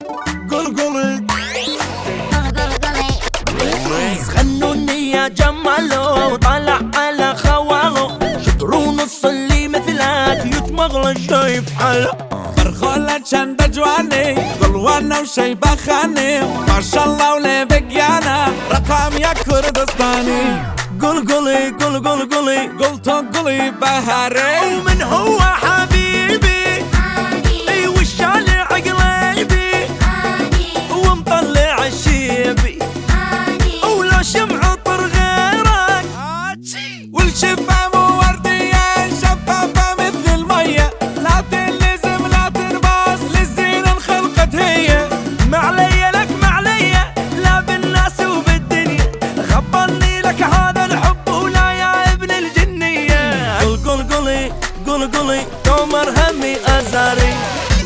قلقلي غنوني يا جماله طالع على خواله شطروا نص اللي مثلك يتمغل الشايب حاله فرخولة شند جواني قلوانا وشي بخاني ما شاء الله ولي بقيانا رقم يا كردستاني قلقلي قلقلي قلت قلي بهاري ومن هو حبيبي اي والشالع قليبي ومطلع الشيبي ولو شمع طر غيرك والشفة مو وردية شفافة مثل المية لا تلزم لا ترباس للزين انخلقت هي معليا لك معليا لا بالناس وبالدنيا خبرني لك هذا الحب ولا يا ابن الجنية قلقلي تومر همي أزاري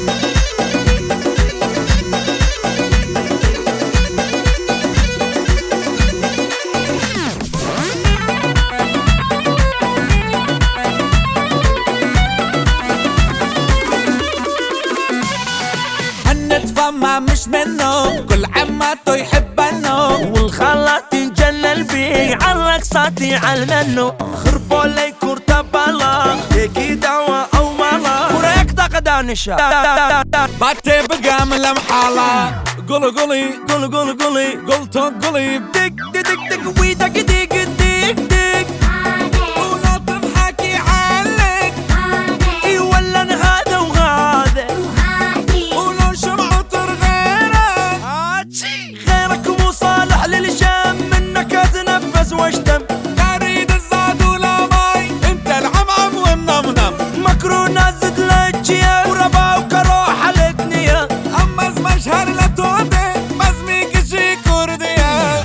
فما مش منه كل عماته يحبنه والخالة تنجلل بيه عالرقصاتي عالمنو خربوا لي كورتا بالا يكي دواء او مالا وريك تقدانشا باتي بقى من المحالة قلي قلت قلي دق دق دق ويدق دق دق دق ولا تضحكي عليك اي ولا هذا وهذا ولو شمعة غيرك غيرك مو صالح للشام منك اتنفس واشتم لا اريد الزاد ولا ماي انت العمعم والنمنم مكرونة زد لجيا وربا وكروح الدنيا اما مشهر لا تودي مزميك شي كردية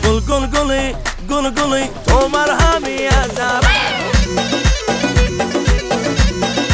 قلقلي تومر هامي يا زاري